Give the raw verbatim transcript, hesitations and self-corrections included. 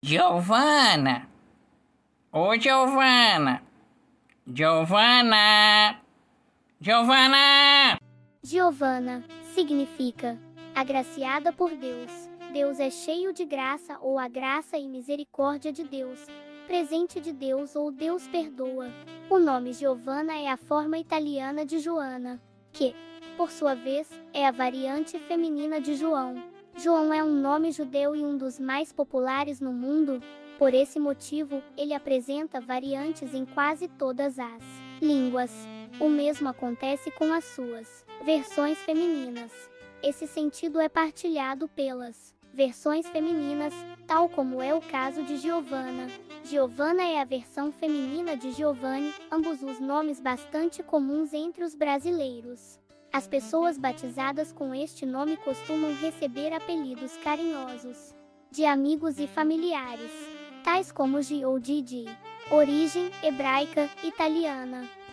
Giovana! Ô, Giovana! Giovana! Giovana! Giovana significa agraciada por Deus. Deus é cheio de graça ou a graça e misericórdia de Deus, presente de Deus ou Deus perdoa. O nome Giovana é a forma italiana de Joana, que, por sua vez, é a variante feminina de João. João é um nome judeu e um dos mais populares no mundo. Por esse motivo, ele apresenta variantes em quase todas as línguas. O mesmo acontece com as suas versões femininas. Esse sentido é partilhado pelas versões femininas, tal como é o caso de Giovana. Giovana é a versão feminina de Giovanni, ambos os nomes bastante comuns entre os brasileiros. As pessoas batizadas com este nome costumam receber apelidos carinhosos de amigos e familiares, tais como Gi ou Didi, origem hebraica, italiana.